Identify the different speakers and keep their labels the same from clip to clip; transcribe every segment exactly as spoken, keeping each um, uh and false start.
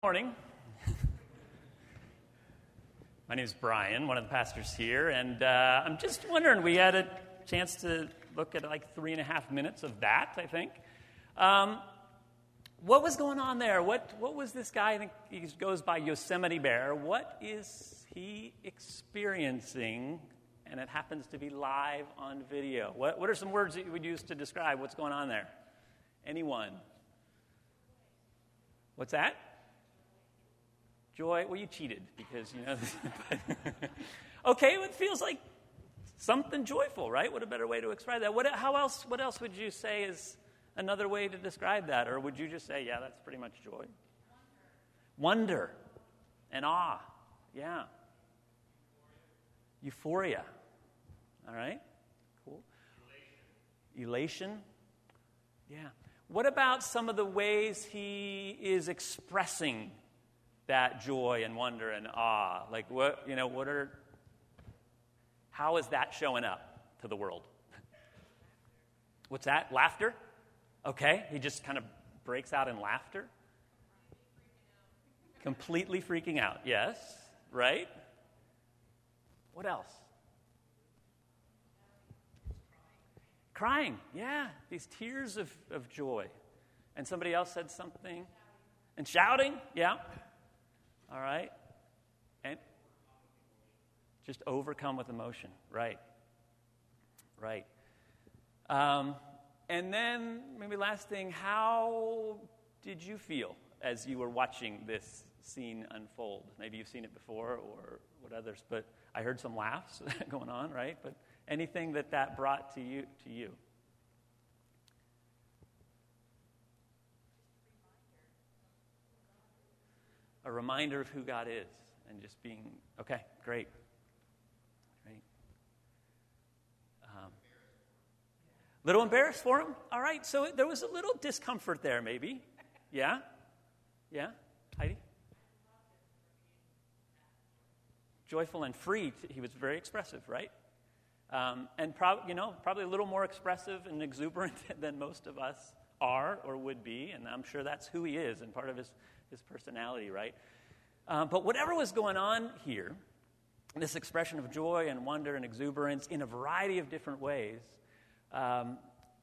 Speaker 1: Morning. My name is Brian, one of the pastors here, and uh, I'm just wondering, we had a chance to look at like three and a half minutes of that, I think. Um, what was going on there? What what was this guy, I think he goes by Yosemite Bear, what is he experiencing? And it happens to be live on video. What, what are some words that you would use to describe what's going on there? Anyone? What's that? Joy. Well, you cheated because, you know. Okay, it feels like something joyful, right? What a better way to describe that. What, how else, what else would you say is another way to describe that? Or would you just say, yeah, that's pretty much joy? Wonder. Wonder and awe. Yeah. Euphoria. All right. Cool. Elation. Elation. Yeah. What about some of the ways he is expressing that joy and wonder and awe? Like what, you know, what are, how is that showing up to the world? What's that? Laughter? Okay, he just kind of breaks out in laughter. Completely freaking out, yes, right? What else? Crying, yeah, these tears of, of joy. And somebody else said something. And shouting, yeah. All right? And just overcome with emotion. Right. Right. Um, and then, maybe last thing, how did you feel as you were watching this scene unfold? Maybe you've seen it before or what others, but I heard some laughs going on, right? But anything that that brought to you, to you? A reminder of who God is and just being, okay, great. Great. Um, little embarrassed for him? All right, so there was a little discomfort there maybe. Yeah? Yeah? Heidi? Joyful and free. He was very expressive, right? Um, and prob- you know, probably a little more expressive and exuberant than most of us are or would be, and I'm sure that's who he is and part of his his personality, right? Um, but whatever was going on here, this expression of joy and wonder and exuberance in a variety of different ways, um,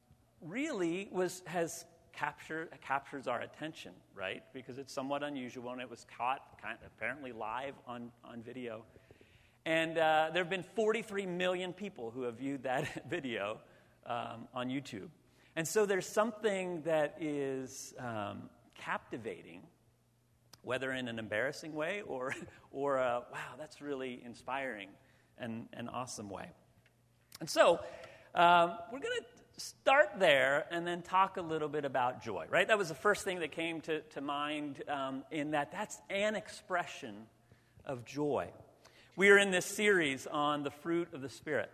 Speaker 1: really was has captured captures our attention, right? Because it's somewhat unusual, and it was caught kind of apparently live on, on video. And uh, there have been forty-three million people who have viewed that video um, on YouTube. And so there's something that is um, captivating, whether in an embarrassing way or, or a, wow, that's really inspiring and an awesome way. And so um, we're going to start there and then talk a little bit about joy, right? That was the first thing that came to, to mind um, in that that's an expression of joy. We are in this series on the fruit of the Spirit,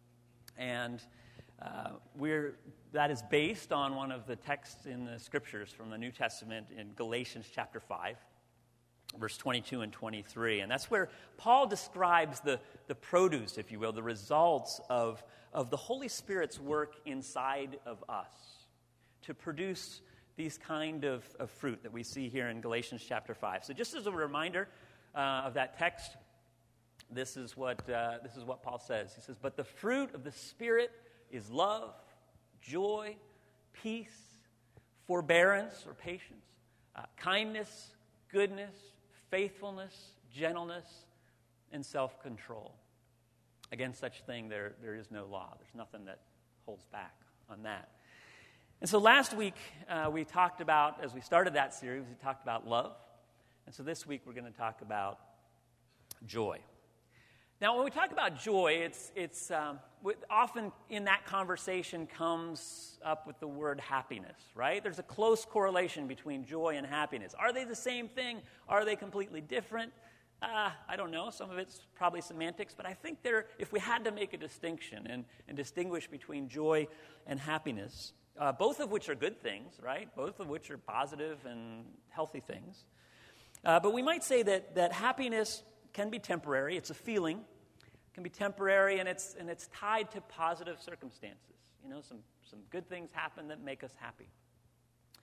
Speaker 1: and uh, we're that is based on one of the texts in the Scriptures from the New Testament in Galatians chapter five, verse twenty-two and twenty-three. And that's where Paul describes the, the produce, if you will, the results of, of the Holy Spirit's work inside of us to produce these kind of, of fruit that we see here in Galatians chapter five. So just as a reminder uh, of that text, this is what uh, this is what Paul says. He says, "But the fruit of the Spirit is love, joy, peace, forbearance or patience, uh, kindness, goodness, faithfulness, gentleness, and self-control. Against such thing there, there is no law." There's nothing that holds back on that. And so last week uh, we talked about, as we started that series, we talked about love. And so this week we're going to talk about joy. Now, when we talk about joy, it's it's um, often in that conversation comes up with the word happiness, right? There's a close correlation between joy and happiness. Are they the same thing? Are they completely different? Uh, I don't know. Some of it's probably semantics, but I think there, if we had to make a distinction and, and distinguish between joy and happiness, uh, both of which are good things, right? Both of which are positive and healthy things. Uh, but we might say that that happiness can be temporary. It's a feeling. It can be temporary, and it's and it's tied to positive circumstances. You know, some, some good things happen that make us happy.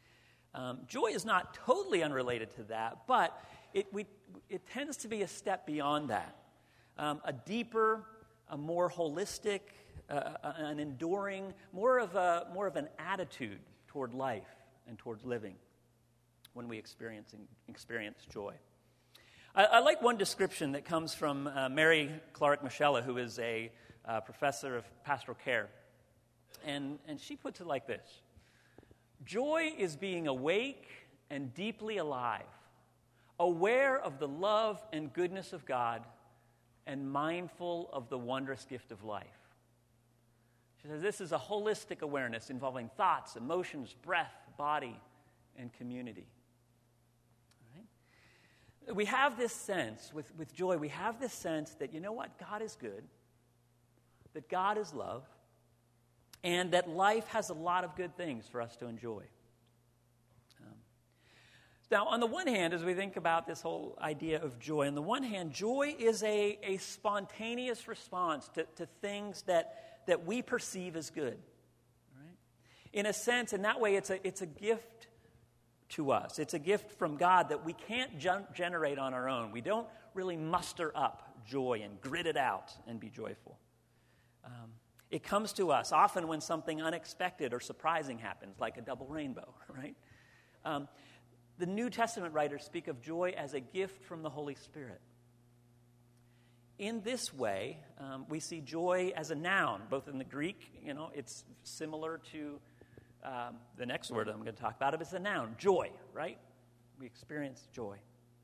Speaker 1: Um, joy is not totally unrelated to that, but it, we, it tends to be a step beyond that. Um, a deeper, a more holistic, uh, an enduring, more of, a, more of an attitude toward life and towards living when we experience, experience joy. I, I like one description that comes from uh, Mary Clark Michella, who is a uh, professor of pastoral care. And, and she puts it like this: joy is being awake and deeply alive, aware of the love and goodness of God, and mindful of the wondrous gift of life. She says this is a holistic awareness involving thoughts, emotions, breath, body, and community. All right? We have this sense, with, with joy, we have this sense that, you know what, God is good, that God is love, and that life has a lot of good things for us to enjoy. Um, now, on the one hand, as we think about this whole idea of joy, on the one hand, joy is a, a spontaneous response to, to things that, that we perceive as good. Right? In a sense, in that way, it's a, it's a gift to us. It's a gift from God that we can't gen- generate on our own. We don't really muster up joy and grit it out and be joyful. Um, It comes to us often when something unexpected or surprising happens, like a double rainbow, right? Um, the New Testament writers speak of joy as a gift from the Holy Spirit. In this way, um, we see joy as a noun, both in the Greek, you know, it's similar to um, the next word I'm going to talk about. It's a noun, joy, right? We experience joy.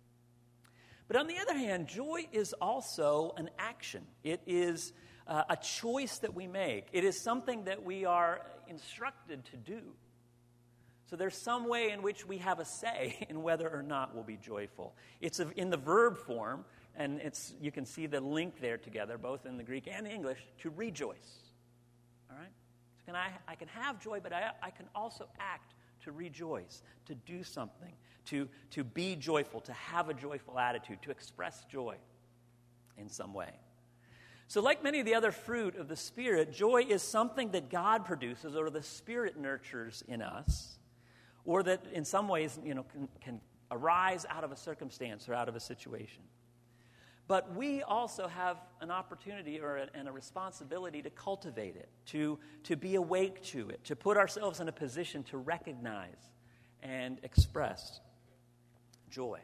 Speaker 1: But on the other hand, joy is also an action. It is Uh, a choice that we make. It is something that we are instructed to do. So there's some way in which we have a say in whether or not we'll be joyful. It's in the verb form, and it's you can see the link there together, both in the Greek and the English, to rejoice. All right? So can I, I can have joy, but I, I can also act to rejoice, to do something, to, to be joyful, to have a joyful attitude, to express joy in some way. So like many of the other fruit of the Spirit, joy is something that God produces or the Spirit nurtures in us, or that in some ways, you know, can, can arise out of a circumstance or out of a situation. But we also have an opportunity or a, and a responsibility to cultivate it, to, to be awake to it, to put ourselves in a position to recognize and express joy.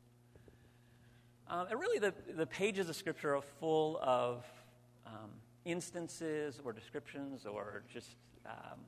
Speaker 1: Um, and really, the, the pages of Scripture are full of um, instances or descriptions or just um,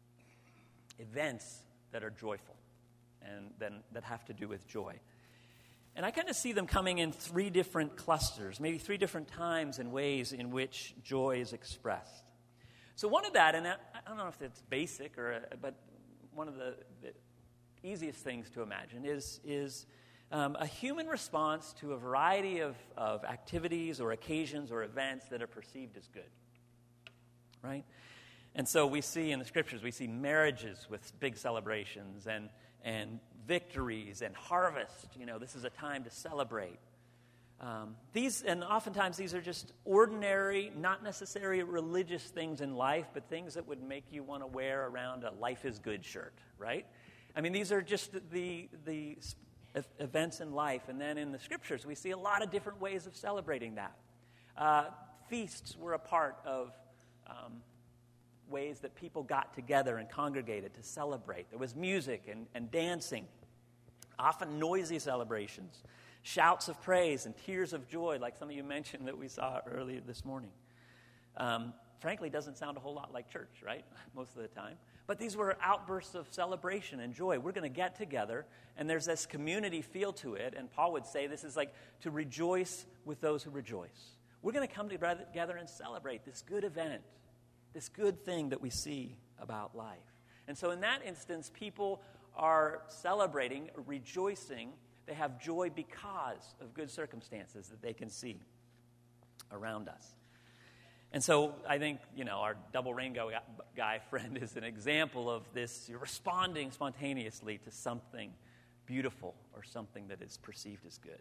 Speaker 1: events that are joyful and then that have to do with joy. And I kind of see them coming in three different clusters, maybe three different times and ways in which joy is expressed. So one of that, and I don't know if it's basic, or but one of the, the easiest things to imagine is is Um, a human response to a variety of, of activities or occasions or events that are perceived as good, right? And so we see in the Scriptures, we see marriages with big celebrations and, and victories and harvest. You know, this is a time to celebrate. Um, these, and oftentimes these are just ordinary, not necessarily religious things in life, but things that would make you want to wear around a Life is Good shirt, right? I mean, these are just the the events in life. And then in the Scriptures, we see a lot of different ways of celebrating that. Uh, feasts were a part of um, ways that people got together and congregated to celebrate. There was music and, and dancing, often noisy celebrations, shouts of praise and tears of joy, like some of you mentioned that we saw earlier this morning. Um, frankly, doesn't sound a whole lot like church, right? Most of the time. But these were outbursts of celebration and joy. We're going to get together, and there's this community feel to it. And Paul would say this is like to rejoice with those who rejoice. We're going to come together and celebrate this good event, this good thing that we see about life. And so in that instance, people are celebrating, rejoicing. They have joy because of good circumstances that they can see around us. And so I think, you know, our double rainbow guy friend is an example of this. You're responding spontaneously to something beautiful or something that is perceived as good.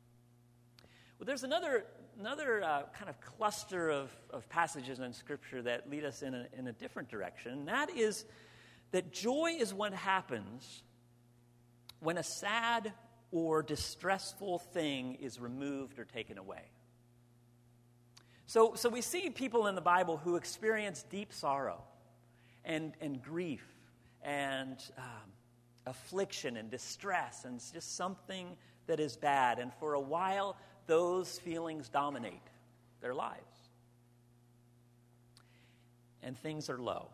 Speaker 1: Well, there's another another uh, kind of cluster of, of passages in Scripture that lead us in a, in a different direction. And that is that joy is what happens when a sad or distressful thing is removed or taken away. So, so we see people in the Bible who experience deep sorrow and, and grief and um, affliction and distress and just something that is bad. And for a while, those feelings dominate their lives. And things are low.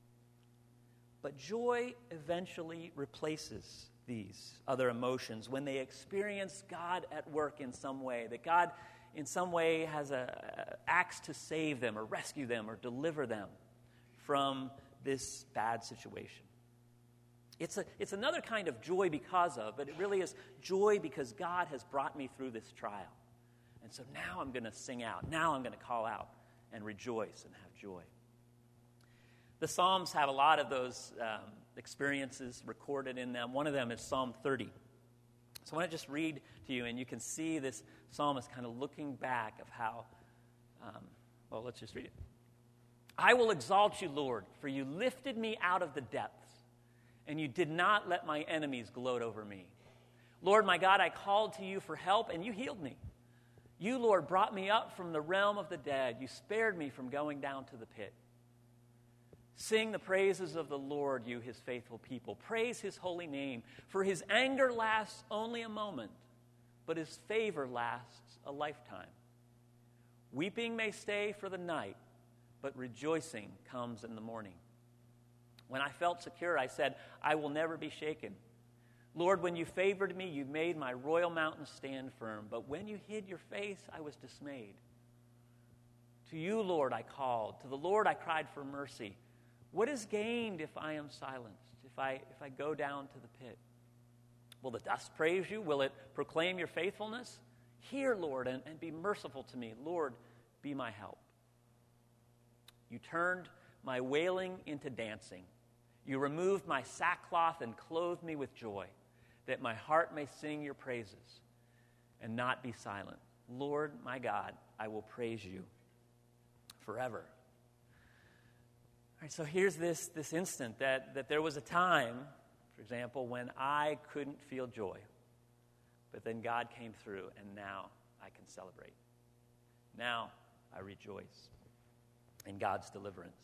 Speaker 1: But joy eventually replaces these other emotions when they experience God at work in some way, that God in some way has a, a acts to save them or rescue them or deliver them from this bad situation. It's a it's another kind of joy because of, but it really is joy because God has brought me through this trial. And so now I'm going to sing out. Now I'm going to call out and rejoice and have joy. The Psalms have a lot of those um, experiences recorded in them. One of them is Psalm thirty. So I want to just read to you, and you can see this psalmist kind of looking back of how, um, well, let's just read it. I will exalt you, Lord, for you lifted me out of the depths, and you did not let my enemies gloat over me. Lord, my God, I called to you for help, and you healed me. You, Lord, brought me up from the realm of the dead. You spared me from going down to the pit. Sing the praises of the Lord, you his faithful people. Praise his holy name, for his anger lasts only a moment, but his favor lasts a lifetime. Weeping may stay for the night, but rejoicing comes in the morning. When I felt secure, I said, I will never be shaken. Lord, when you favored me, you made my royal mountain stand firm. But when you hid your face, I was dismayed. To you, Lord, I called. To the Lord I cried for mercy. What is gained if I am silenced, if I if I go down to the pit? Will the dust praise you? Will it proclaim your faithfulness? Hear, Lord, and, and be merciful to me. Lord, be my help. You turned my wailing into dancing. You removed my sackcloth and clothed me with joy, that my heart may sing your praises and not be silent. Lord, my God, I will praise you forever. All right, so here's this, this instant that, that there was a time, for example, when I couldn't feel joy. But then God came through, and now I can celebrate. Now I rejoice in God's deliverance.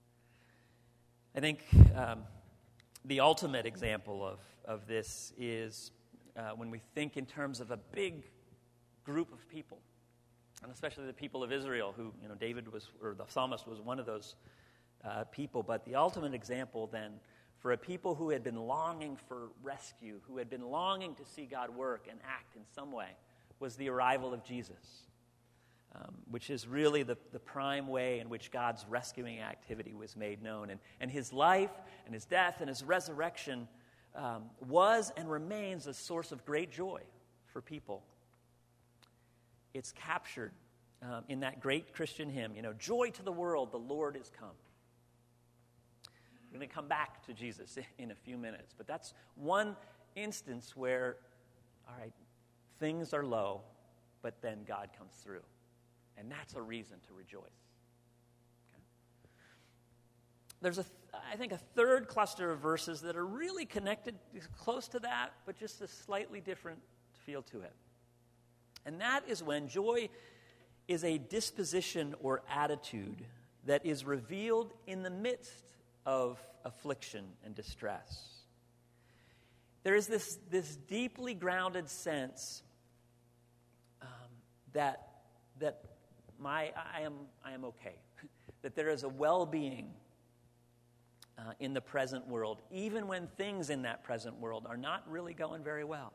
Speaker 1: I think um, the ultimate example of, of this is uh, when we think in terms of a big group of people, and especially the people of Israel, who, you know, David was, or the psalmist was one of those Uh, people, but the ultimate example then for a people who had been longing for rescue, who had been longing to see God work and act in some way, was the arrival of Jesus, um, which is really the, the prime way in which God's rescuing activity was made known. And, and his life and his death and his resurrection um, was and remains a source of great joy for people. It's captured um, in that great Christian hymn, you know, joy to the world, the Lord is come. We're going to come back to Jesus in a few minutes, but that's one instance where, all right, things are low, but then God comes through, and that's a reason to rejoice. Okay? There's, a, I think, a third cluster of verses that are really connected, close to that, but just a slightly different feel to it. And that is when joy is a disposition or attitude that is revealed in the midst of affliction and distress. There is this, this deeply grounded sense um, that that my I am I am okay, that there is a well-being uh, in the present world, even when things in that present world are not really going very well.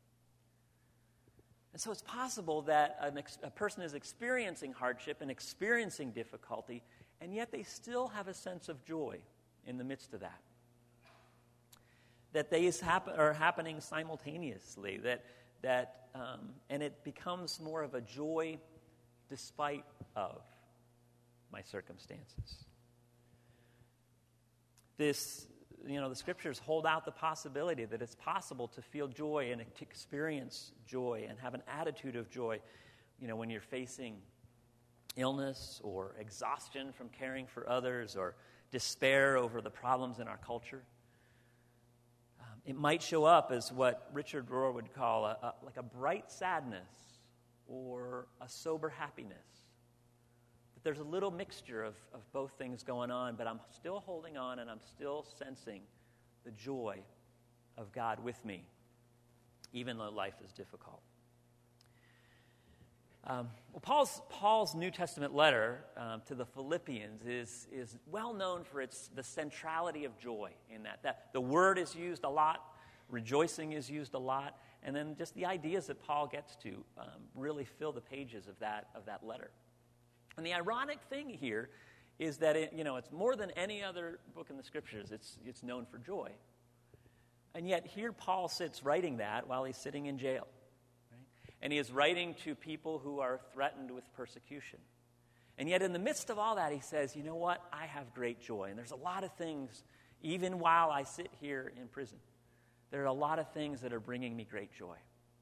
Speaker 1: And so it's possible that an ex- a person is experiencing hardship and experiencing difficulty, and yet they still have a sense of joy in the midst of that. That these happen, are happening simultaneously, that, that um, and it becomes more of a joy despite of my circumstances. This, you know, the scriptures hold out the possibility that it's possible to feel joy and to experience joy and have an attitude of joy, you know, when you're facing illness or exhaustion from caring for others or despair over the problems in our culture. Um, it might show up as what Richard Rohr would call a, a, like a bright sadness or a sober happiness. That there's a little mixture of, of both things going on, but I'm still holding on and I'm still sensing the joy of God with me, even though life is difficult. Um, well, Paul's, Paul's New Testament letter um, to the Philippians is, is well known for its the centrality of joy in that. that. The word is used a lot, rejoicing is used a lot, and then just the ideas that Paul gets to um, really fill the pages of that of that letter. And the ironic thing here is that it, you know it's more than any other book in the Scriptures. It's it's known for joy, and yet here Paul sits writing that while he's sitting in jail. And he is writing to people who are threatened with persecution. And yet in the midst of all that, he says, you know what? I have great joy. And there's a lot of things, even while I sit here in prison, there are a lot of things that are bringing me great joy.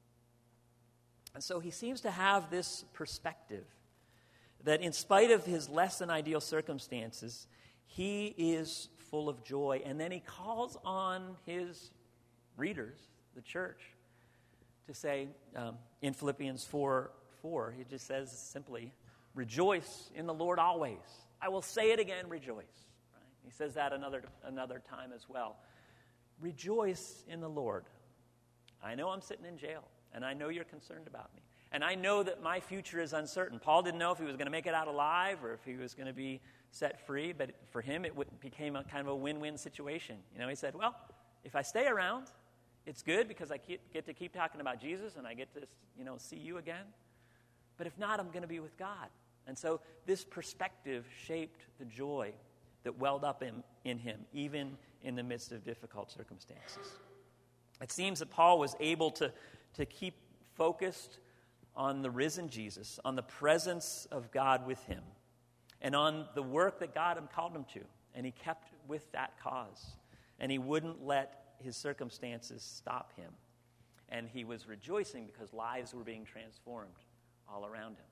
Speaker 1: And so he seems to have this perspective that in spite of his less than ideal circumstances, he is full of joy. And then he calls on his readers, the church, to say, um, in Philippians four four, he just says simply, rejoice in the Lord always. I will say it again, rejoice. Right? He says that another, another time as well. Rejoice in the Lord. I know I'm sitting in jail, and I know you're concerned about me. And I know that my future is uncertain. Paul didn't know if he was going to make it out alive or if he was going to be set free, but for him it became a kind of a win-win situation. You know, he said, well, if I stay around, it's good because I get to keep talking about Jesus and I get to, you know, see you again. But if not, I'm going to be with God. And so this perspective shaped the joy that welled up in, in him, even in the midst of difficult circumstances. It seems that Paul was able to, to keep focused on the risen Jesus, on the presence of God with him, and on the work that God had called him to. And he kept with that cause. And he wouldn't let his circumstances stop him. And he was rejoicing because lives were being transformed all around him.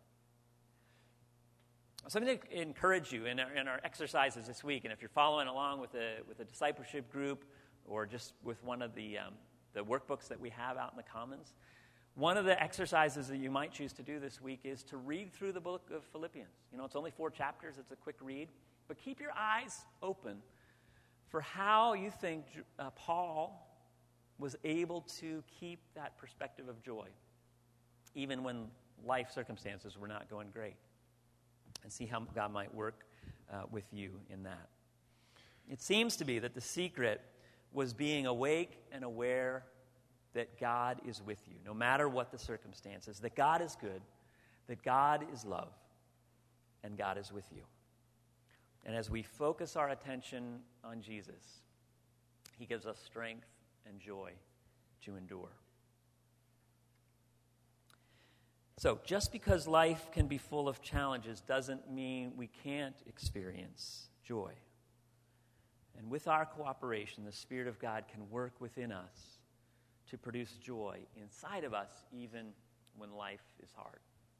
Speaker 1: So I'm going to encourage you in our, in our exercises this week, and if you're following along with a, with a discipleship group or just with one of the, um, the workbooks that we have out in the Commons, one of the exercises that you might choose to do this week is to read through the book of Philippians. You know, it's only four chapters. It's a quick read. But keep your eyes open for how you think uh, Paul was able to keep that perspective of joy, even when life circumstances were not going great, and see how God might work uh, with you in that. It seems to be that the secret was being awake and aware that God is with you, no matter what the circumstances, that God is good, that God is love, and God is with you. And as we focus our attention on Jesus, he gives us strength and joy to endure. So, just because life can be full of challenges doesn't mean we can't experience joy. And with our cooperation, the Spirit of God can work within us to produce joy inside of us, even when life is hard.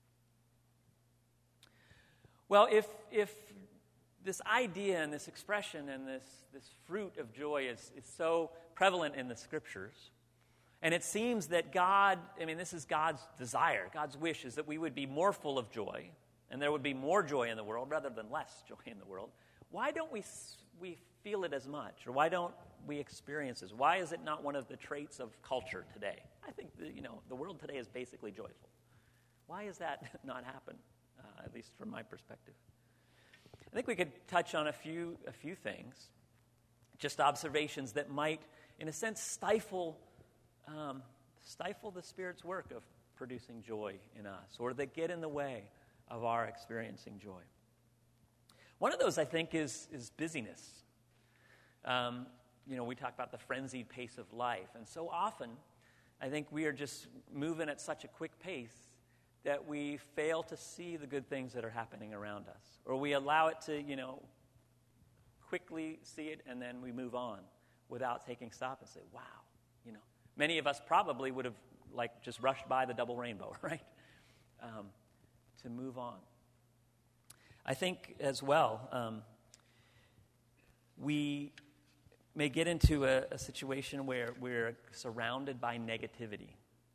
Speaker 1: Well, if if this idea and this expression and this, this fruit of joy is, is so prevalent in the Scriptures, and it seems that God, I mean, this is God's desire, God's wish is that we would be more full of joy, and there would be more joy in the world rather than less joy in the world. Why don't we we feel it as much, or why don't we experience this? Why is it not one of the traits of culture today? I think the, you know the world today is basically joyful. Why is that not happen? Uh, at least from my perspective. I think we could touch on a few a few things, just observations that might, in a sense, stifle um, stifle the Spirit's work of producing joy in us, or that get in the way of our experiencing joy. One of those, I think, is is busyness. Um, you know, we talk about the frenzied pace of life, and so often, I think we are just moving at such a quick pace that we fail to see the good things that are happening around us. Or we allow it to, you know, quickly see it and then we move on without taking stock and say, wow, you know. Many of us probably would have, like, just rushed by the double rainbow, right? Um, to move on. I think as well, um, we may get into a, a situation where we're surrounded by negativity,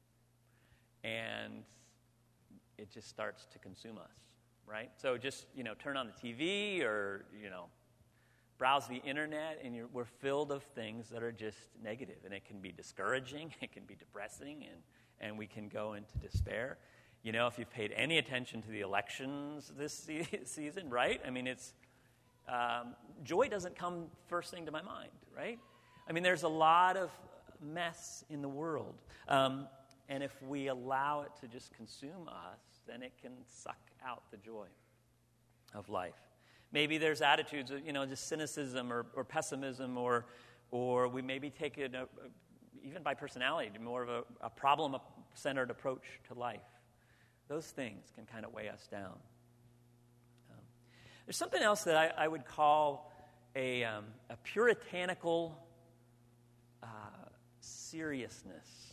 Speaker 1: and it just starts to consume us, right? So just, you know, turn on the T V or, you know, browse the internet, and you're, we're filled of things that are just negative, and it can be discouraging, it can be depressing, and, and we can go into despair. You know, if you've paid any attention to the elections this se- season, right? I mean, it's, um, joy doesn't come first thing to my mind, right? I mean, there's a lot of mess in the world, um, and if we allow it to just consume us, then it can suck out the joy of life. Maybe there's attitudes of, you know, just cynicism or, or pessimism, or or we maybe take it, a, a, even by personality, more of a, a problem-centered approach to life. Those things can kind of weigh us down. Um, there's something else that I, I would call a, um, a puritanical uh, seriousness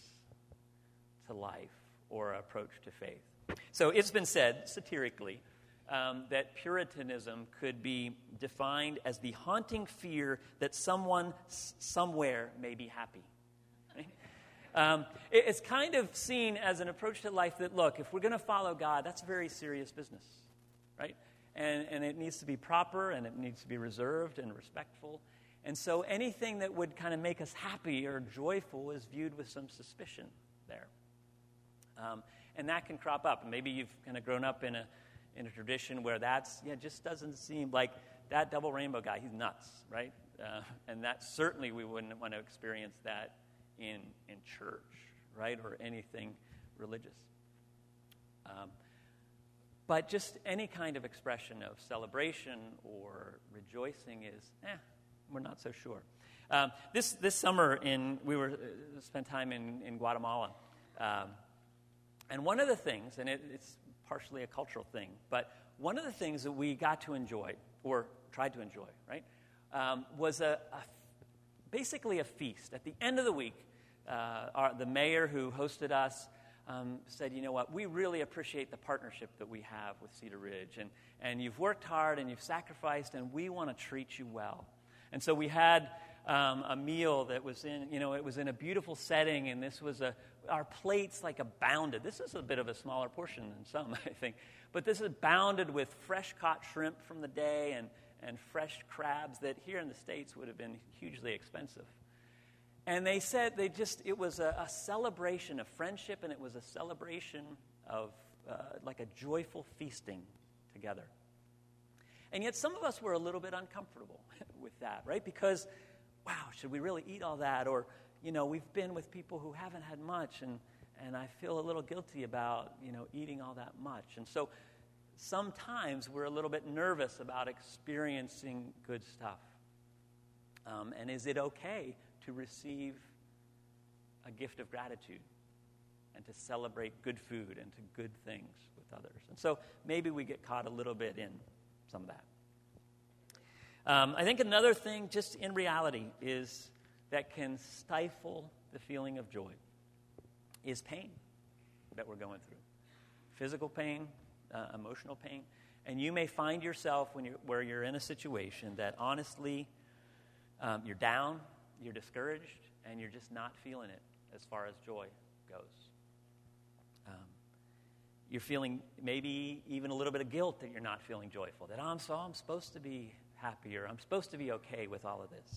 Speaker 1: to life or approach to faith. So it's been said, satirically, um, that Puritanism could be defined as the haunting fear that someone s- somewhere may be happy. Right? Um, it, it's kind of seen as an approach to life that, look, if we're going to follow God, that's very serious business, right? And, and it needs to be proper, and it needs to be reserved and respectful. And so anything that would kind of make us happy or joyful is viewed with some suspicion there. Um, and that can crop up. Maybe you've kind of grown up in a in a tradition where that's, yeah, just doesn't seem like that double rainbow guy, he's nuts, right? Uh, and that certainly we wouldn't want to experience that in in church, right, or anything religious. Um, but just any kind of expression of celebration or rejoicing is, eh, we're not so sure. Um, this this summer, in we were uh, spent time in in Guatemala. Um, And one of the things, and it, it's partially a cultural thing, but one of the things that we got to enjoy, or tried to enjoy, right, um, was a, a basically a feast. At the end of the week, uh, our, the mayor who hosted us um, said, you know what, we really appreciate the partnership that we have with Cedar Ridge, and, and you've worked hard and you've sacrificed, and we want to treat you well. And so we had um, a meal that was in, you know, it was in a beautiful setting, and this was a, our plates like abounded. This is a bit of a smaller portion than some, I think, but this is abounded with fresh caught shrimp from the day and, and fresh crabs that here in the States would have been hugely expensive. And they said they just, it was a, a celebration of friendship, and it was a celebration of uh, like a joyful feasting together. And yet some of us were a little bit uncomfortable with that, right? Because, wow, should we really eat all that? Or, you know, we've been with people who haven't had much, and, and I feel a little guilty about, you know, eating all that much. And so sometimes we're a little bit nervous about experiencing good stuff. Um, and is it okay to receive a gift of gratitude and to celebrate good food and to good things with others? And so maybe we get caught a little bit in some of that. Um, I think another thing, just in reality, is that can stifle the feeling of joy is pain that we're going through. Physical pain, uh, emotional pain. And you may find yourself when you're, where you're in a situation that honestly, um, you're down, you're discouraged, and you're just not feeling it as far as joy goes. Um, you're feeling maybe even a little bit of guilt that you're not feeling joyful, that oh, I'm, so, I'm supposed to be happier, I'm supposed to be okay with all of this.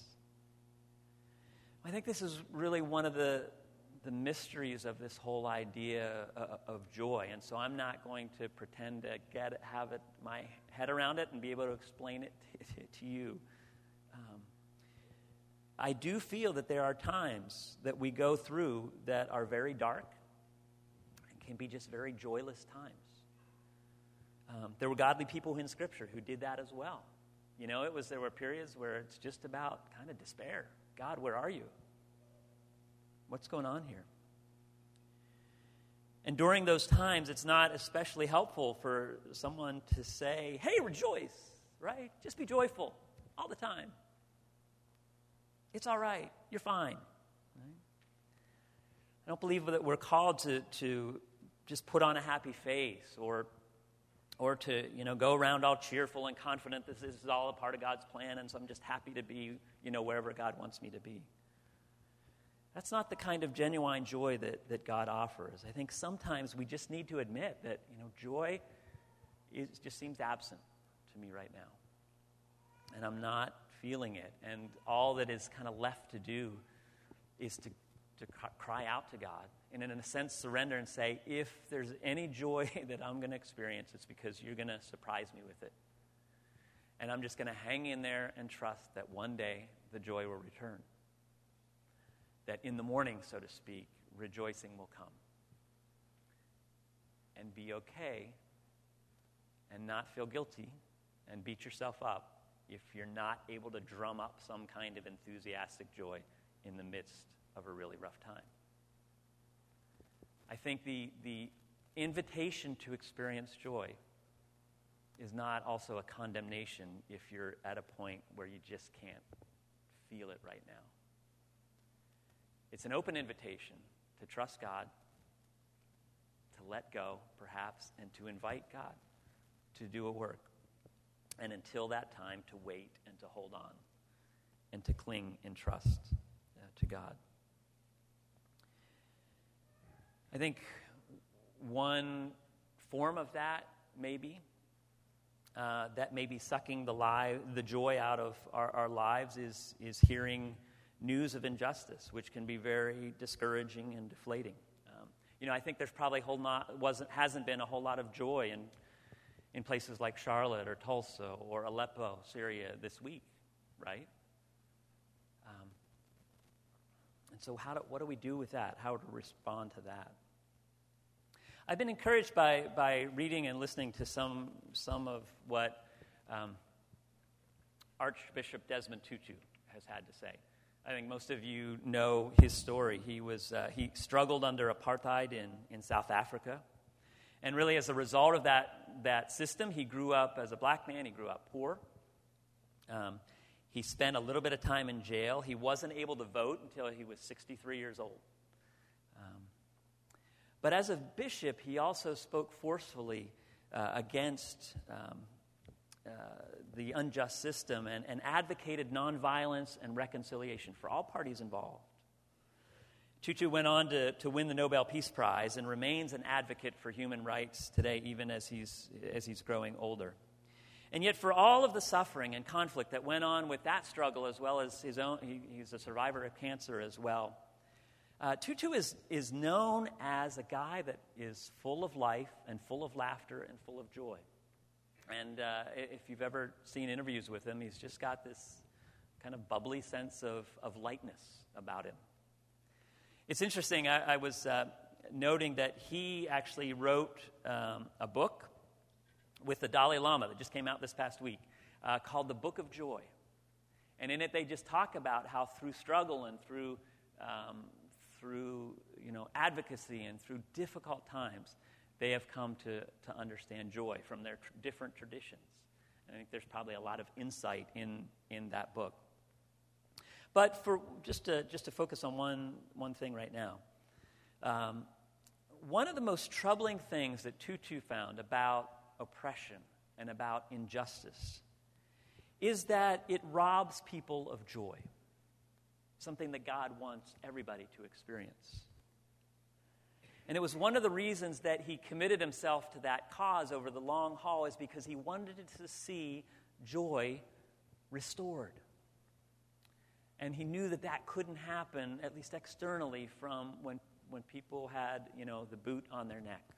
Speaker 1: I think this is really one of the, the mysteries of this whole idea uh, of joy, and so I'm not going to pretend to get it, have it, my head around it and be able to explain it to, to you. Um, I do feel that there are times that we go through that are very dark and can be just very joyless times. Um, there were godly people in Scripture who did that as well. You know, it was there were periods where it's just about kind of despair. God, where are you? What's going on here? And during those times, it's not especially helpful for someone to say, hey, rejoice, right? Just be joyful all the time. It's all right. You're fine. Right? I don't believe that we're called to, to just put on a happy face or or to, you know, go around all cheerful and confident that this is all a part of God's plan, and so I'm just happy to be, you know, wherever God wants me to be. That's not the kind of genuine joy that, that God offers. I think sometimes we just need to admit that, you know, joy is, just seems absent to me right now. And I'm not feeling it. And all that is kind of left to do is to, to cry out to God and in a sense surrender and say, if there's any joy that I'm going to experience, it's because you're going to surprise me with it. And I'm just going to hang in there and trust that one day the joy will return. That in the morning, so to speak, rejoicing will come. And be okay and not feel guilty and beat yourself up if you're not able to drum up some kind of enthusiastic joy in the midst of a really rough time. I think the, the invitation to experience joy is not also a condemnation if you're at a point where you just can't feel it right now. It's an open invitation to trust God, to let go, perhaps, and to invite God to do a work. And until that time, to wait and to hold on and to cling in trust uh, to God. I think one form of that, maybe, uh, that may be sucking the, li- the joy out of our, our lives is, is hearing news of injustice, which can be very discouraging and deflating. Um, you know, I think there's probably whole not, wasn't, hasn't been a whole lot of joy in, in places like Charlotte or Tulsa or Aleppo, Syria this week, right? Um, and so how do, what do we do with that? How to respond to that? I've been encouraged by, by reading and listening to some, some of what um, Archbishop Desmond Tutu has had to say. I think most of you know his story. He was uh, he struggled under apartheid in, in South Africa. And really as a result of that, that system, he grew up as a black man. He grew up poor. Um, he spent a little bit of time in jail. He wasn't able to vote until he was sixty-three years old. Um, but as a bishop, he also spoke forcefully uh, against um, uh, the unjust system and, and advocated nonviolence and reconciliation for all parties involved. Tutu went on to, to win the Nobel Peace Prize and remains an advocate for human rights today, even as he's, as he's growing older. And yet for all of the suffering and conflict that went on with that struggle, as well as his own, he, he's a survivor of cancer as well, uh, Tutu is, is known as a guy that is full of life and full of laughter and full of joy. And uh, if you've ever seen interviews with him, he's just got this kind of bubbly sense of, of lightness about him. It's interesting, I, I was uh, noting that he actually wrote um, a book with the Dalai Lama that just came out this past week uh, called The Book of Joy. And in it they just talk about how through struggle and through, um, through you know, advocacy and through difficult times, they have come to, to understand joy from their tr- different traditions. And I think there's probably a lot of insight in, in that book. But for just to just to focus on one one thing right now, um, one of the most troubling things that Tutu found about oppression and about injustice is that it robs people of joy, something that God wants everybody to experience. And it was one of the reasons that he committed himself to that cause over the long haul, is because he wanted to see joy restored. And he knew that that couldn't happen, at least externally, from when, when people had, you know, the boot on their neck.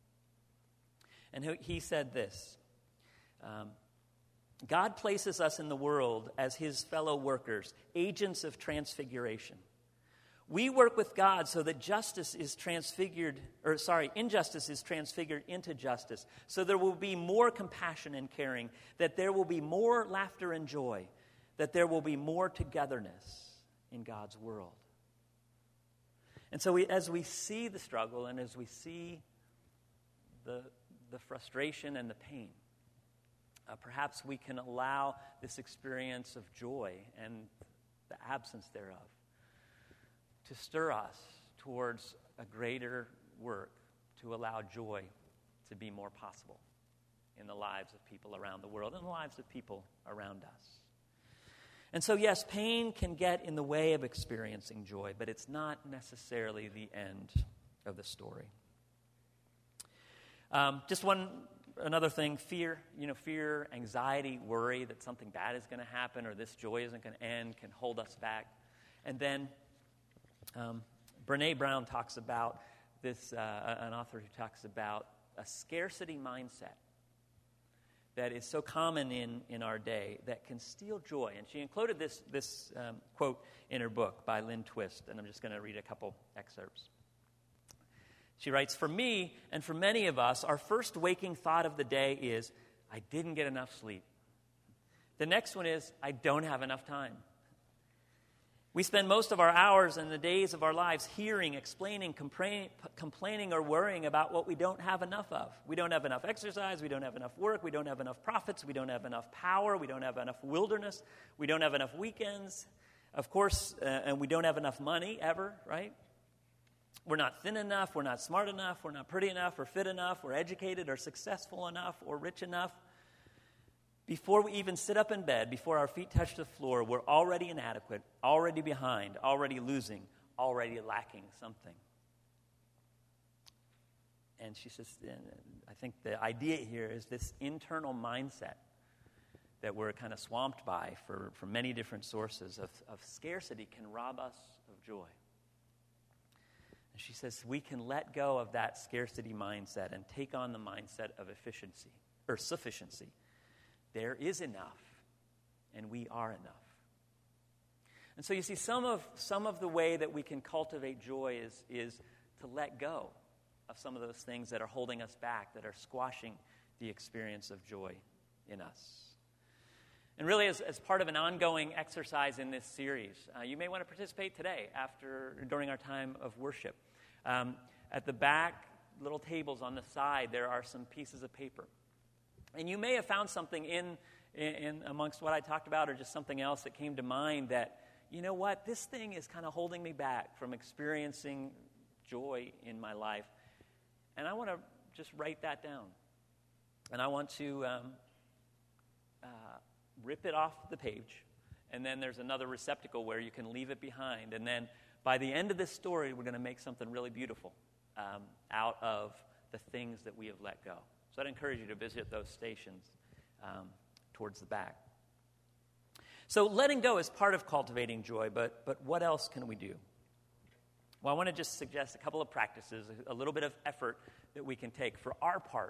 Speaker 1: And he, he said this, um, God places us in the world as his fellow workers, agents of transfiguration. We work with God so that justice is transfigured, or sorry, injustice is transfigured into justice. So there will be more compassion and caring, that there will be more laughter and joy, that there will be more togetherness in God's world. And so we, as we see the struggle and as we see the, the frustration and the pain, uh, perhaps we can allow this experience of joy and the absence thereof to stir us towards a greater work to allow joy to be more possible in the lives of people around the world and the lives of people around us. And so, yes, pain can get in the way of experiencing joy, but it's not necessarily the end of the story. Um, just one another thing, fear, you know, fear, anxiety, worry that something bad is going to happen or this joy isn't going to end can hold us back. And then um, Brene Brown talks about this, uh, an author who talks about a scarcity mindset that is so common in, in our day that can steal joy. And she included this, this um, quote in her book by Lynn Twist, and I'm just going to read a couple excerpts. She writes, "For me and for many of us, our first waking thought of the day is, I didn't get enough sleep. The next one is, I don't have enough time. We spend most of our hours and the days of our lives hearing, explaining, complain, complaining, or worrying about what we don't have enough of. We don't have enough exercise, we don't have enough work, we don't have enough profits, we don't have enough power, we don't have enough wilderness, we don't have enough weekends, of course, uh, and we don't have enough money ever, right? We're not thin enough, we're not smart enough, we're not pretty enough, or fit enough, or educated, or successful enough, or rich enough. Before we even sit up in bed, before our feet touch the floor, we're already inadequate, already behind, already losing, already lacking something." And she says, I think the idea here is this internal mindset that we're kind of swamped by for, for many different sources of, of scarcity can rob us of joy. And she says we can let go of that scarcity mindset and take on the mindset of efficiency or sufficiency. There is enough, and we are enough. And so you see, some of some of the way that we can cultivate joy is, is to let go of some of those things that are holding us back, that are squashing the experience of joy in us. And really, as, as part of an ongoing exercise in this series, uh, you may want to participate today after during our time of worship. Um, at the back, little tables on the side, there are some pieces of paper. And you may have found something in, in, in amongst what I talked about or just something else that came to mind that, you know what, this thing is kind of holding me back from experiencing joy in my life. And I want to just write that down. And I want to um, uh, rip it off the page. And then there's another receptacle where you can leave it behind. And then by the end of this story, we're going to make something really beautiful um, out of the things that we have let go. So I'd encourage you to visit those stations um, towards the back. So letting go is part of cultivating joy, but, but what else can we do? Well, I want to just suggest a couple of practices, a little bit of effort that we can take for our part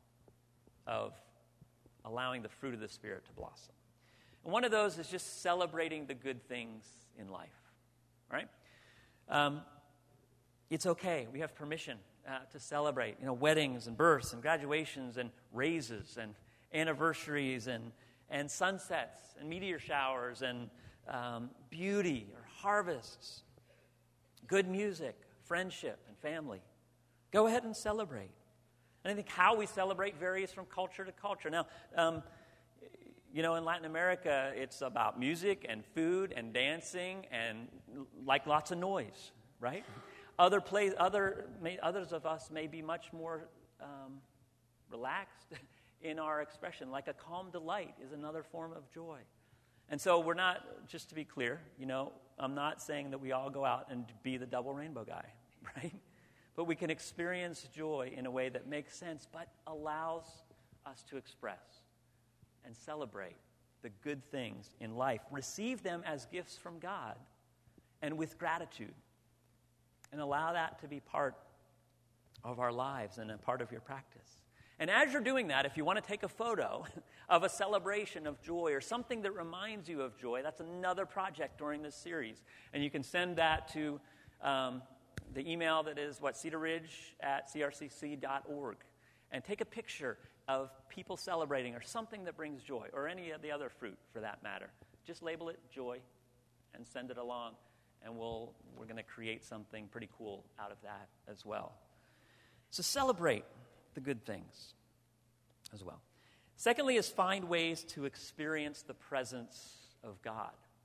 Speaker 1: of allowing the fruit of the Spirit to blossom. And one of those is just celebrating the good things in life, right? Um, it's okay. We have permission uh, to celebrate, you know, weddings and births and graduations and raises and anniversaries and, and sunsets and meteor showers and um, beauty or harvests, good music, friendship, and family. Go ahead and celebrate. And I think how we celebrate varies from culture to culture. Now, um, you know, in Latin America, it's about music and food and dancing and like lots of noise, right? Other place, other may, others of us may be much more um, relaxed in our expression. Like a calm delight is another form of joy. And so we're not, just to be clear, you know, I'm not saying that we all go out and be the double rainbow guy, right? But we can experience joy in a way that makes sense, but allows us to express and celebrate the good things in life. Receive them as gifts from God and with gratitude. And allow that to be part of our lives and a part of your practice. And as you're doing that, if you want to take a photo of a celebration of joy or something that reminds you of joy, that's another project during this series. And you can send that to um, the email that is, what, Cedar Ridge at c r c c dot org. And take a picture of people celebrating or something that brings joy, or any of the other fruit for that matter. Just label it joy and send it along. And we'll, we're going to create something pretty cool out of that as well. So celebrate the good things as well. Secondly is find ways to experience the presence of God.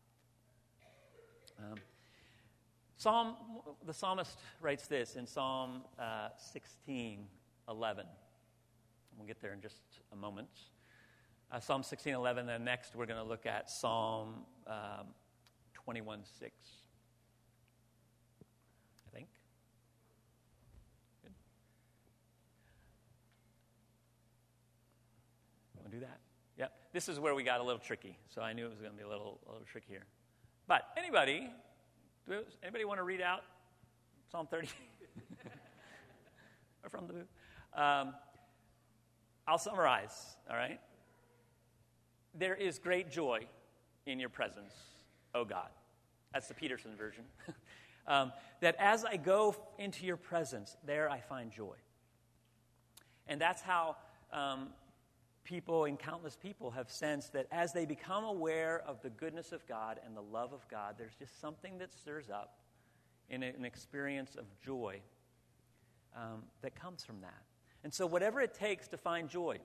Speaker 1: Um, Psalm, the psalmist writes this in Psalm uh, sixteen eleven. We'll get there in just a moment. Uh, Psalm sixteen eleven, and next we're going to look at Psalm um, twenty-one six. I think. Good. Want to do that? Yep. This is where we got a little tricky, so I knew it was going to be a little, a little trickier. But anybody, do anybody want to read out Psalm thirty? Or from the book? Um, I'll summarize, all right? There is great joy in your presence, O God. That's the Peterson version. um, that as I go into your presence, there I find joy. And that's how um, people and countless people have sensed that as they become aware of the goodness of God and the love of God, there's just something that stirs up in an experience of joy um, that comes from that. And so whatever it takes to find joy,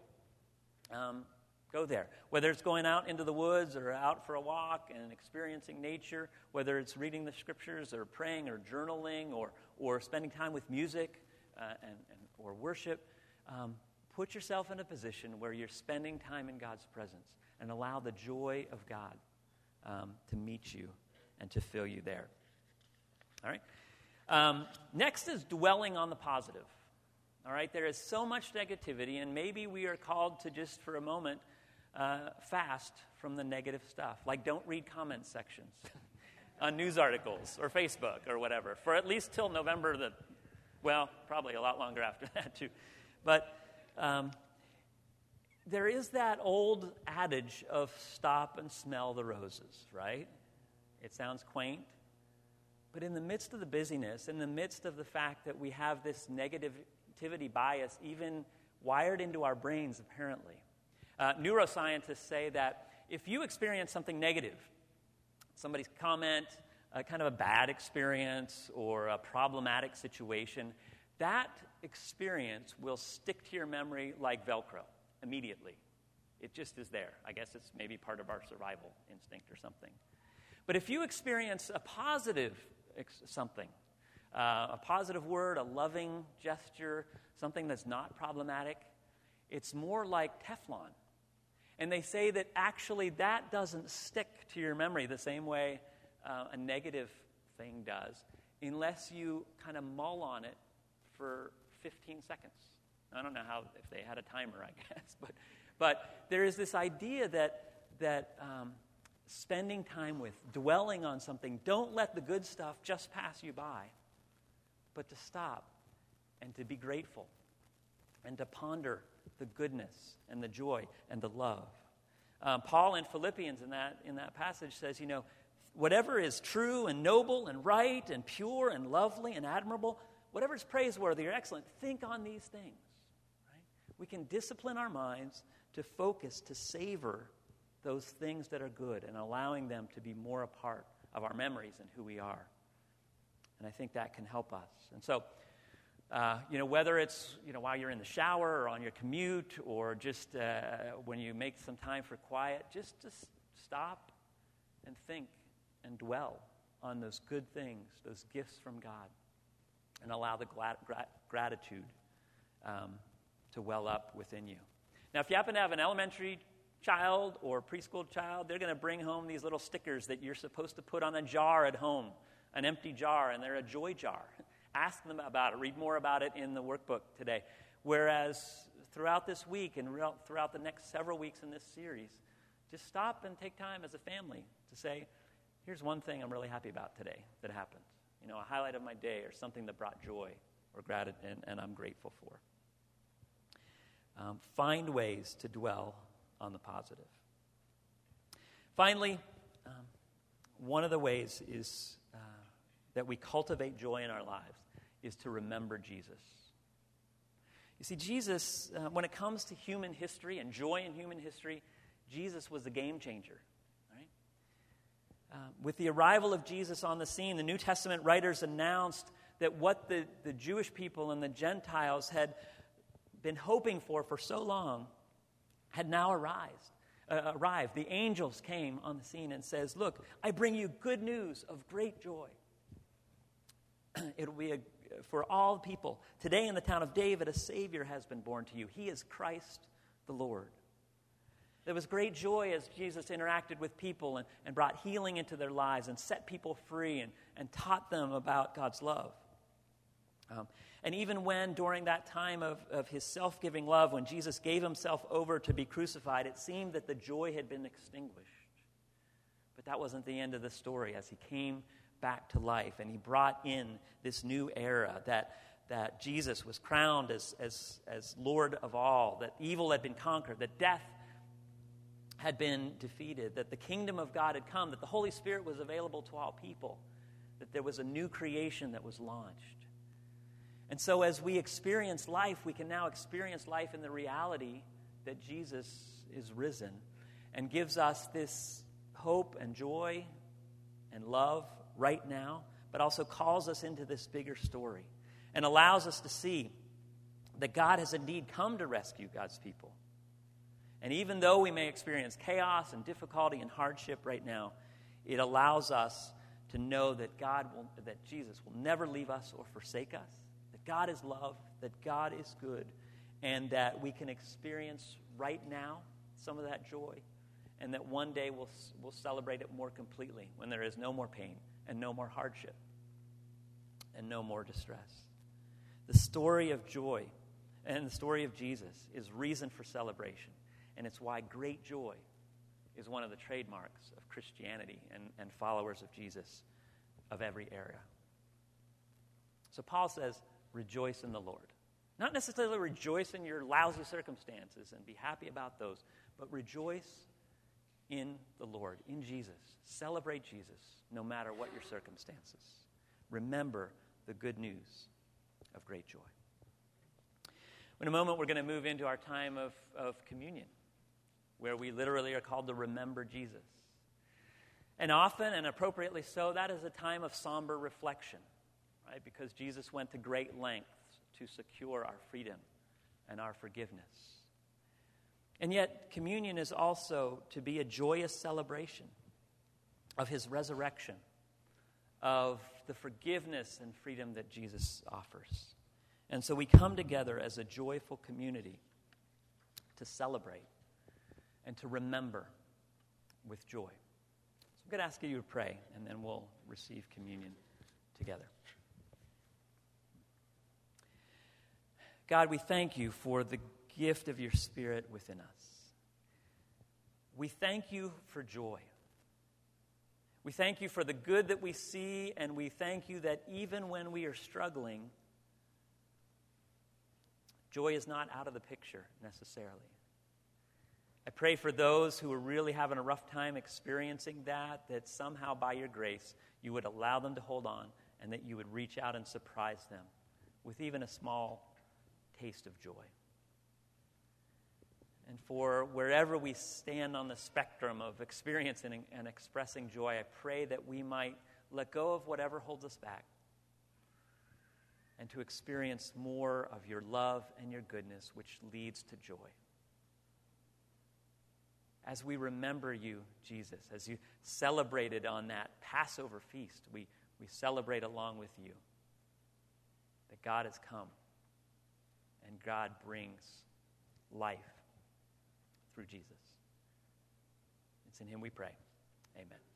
Speaker 1: um, go there. Whether it's going out into the woods or out for a walk and experiencing nature, whether it's reading the scriptures or praying or journaling or, or spending time with music uh, and, and or worship, um, put yourself in a position where you're spending time in God's presence and allow the joy of God um, to meet you and to fill you there. All right? Um, next is dwelling on the positive. All right? There is so much negativity, and maybe we are called to just for a moment uh, fast from the negative stuff. Like, don't read comment sections on news articles or Facebook or whatever for at least till November the, well, probably a lot longer after that too. But um, there is that old adage of stop and smell the roses, right? It sounds quaint. But in the midst of the busyness, in the midst of the fact that we have this negativity bias even wired into our brains, apparently, uh, neuroscientists say that if you experience something negative, somebody's comment, uh, kind of a bad experience or a problematic situation, that experience will stick to your memory like Velcro immediately. It just is there. I guess it's maybe part of our survival instinct or something. But if you experience a positive something, uh, a positive word, a loving gesture, something that's not problematic, it's more like Teflon. And they say that actually that doesn't stick to your memory the same way uh, a negative thing does, unless you kind of mull on it for fifteen seconds. I don't know how, if they had a timer, I guess, but but there is this idea that that um, spending time with, dwelling on something, don't let the good stuff just pass you by, but to stop and to be grateful and to ponder the goodness and the joy and the love. Um, Paul in Philippians in that in that passage says, you know, whatever is true and noble and right and pure and lovely and admirable, whatever is praiseworthy or excellent, think on these things. Right? We can discipline our minds to focus, to savor those things that are good and allowing them to be more a part of our memories and who we are. And I think that can help us. And so, uh, you know, whether it's, you know, while you're in the shower or on your commute or just uh, when you make some time for quiet, just, just stop and think and dwell on those good things, those gifts from God, and allow the glad, gra- gratitude um, to well up within you. Now, if you happen to have an elementary child or preschool child, they're going to bring home these little stickers that you're supposed to put on a jar at home, an empty jar, and they're a joy jar. Ask them about it. Read more about it in the workbook today. Whereas throughout this week and throughout the next several weeks in this series, just stop and take time as a family to say, here's one thing I'm really happy about today that happened. You know, a highlight of my day or something that brought joy or gratitude and, and I'm grateful for. Um, find ways to dwell on the positive. Finally, um, one of the ways is uh, that we cultivate joy in our lives is to remember Jesus. You see, Jesus, uh, when it comes to human history and joy in human history, Jesus was the game changer. Right? Uh, with the arrival of Jesus on the scene, the New Testament writers announced that what the, the Jewish people and the Gentiles had been hoping for for so long had now arrived. Uh, arrived. The angels came on the scene and says, look, I bring you good news of great joy. It'll be a, for all people. Today in the town of David, a Savior has been born to you. He is Christ the Lord. There was great joy as Jesus interacted with people and, and brought healing into their lives and set people free and, and taught them about God's love. Um, and even when, during that time of, of his self-giving love, when Jesus gave himself over to be crucified, it seemed that the joy had been extinguished. But that wasn't the end of the story. As he came back to life and he brought in this new era, that, that Jesus was crowned as, as, as Lord of all, that evil had been conquered, that death had been defeated, that the kingdom of God had come, that the Holy Spirit was available to all people, that there was a new creation that was launched. And so as we experience life, we can now experience life in the reality that Jesus is risen and gives us this hope and joy and love right now, but also calls us into this bigger story and allows us to see that God has indeed come to rescue God's people. And even though we may experience chaos and difficulty and hardship right now, it allows us to know that God will, that Jesus will never leave us or forsake us, that God is love, that God is good, and that we can experience right now some of that joy, and that one day we'll, we'll celebrate it more completely when there is no more pain and no more hardship and no more distress. The story of joy and the story of Jesus is reason for celebration. And it's why great joy is one of the trademarks of Christianity and, and followers of Jesus of every era. So Paul says, rejoice in the Lord. Not necessarily rejoice in your lousy circumstances and be happy about those, but rejoice in the Lord, in Jesus. Celebrate Jesus no matter what your circumstances. Remember the good news of great joy. In a moment, we're going to move into our time of, of communion, where we literally are called to remember Jesus. And often, and appropriately so, that is a time of somber reflection, right? Because Jesus went to great lengths to secure our freedom and our forgiveness. And yet, communion is also to be a joyous celebration of his resurrection, of the forgiveness and freedom that Jesus offers. And so we come together as a joyful community to celebrate and to remember with joy. So I'm going to ask you to pray, and then we'll receive communion together. God, we thank you for the gift of your Spirit within us. We thank you for joy. We thank you for the good that we see, and we thank you that even when we are struggling, joy is not out of the picture necessarily. I pray for those who are really having a rough time experiencing that, that somehow by your grace you would allow them to hold on and that you would reach out and surprise them with even a small taste of joy. And for wherever we stand on the spectrum of experiencing and expressing joy, I pray that we might let go of whatever holds us back and to experience more of your love and your goodness, which leads to joy. As we remember you, Jesus, as you celebrated on that Passover feast, we, we celebrate along with you that God has come and God brings life through Jesus. It's in him we pray. Amen.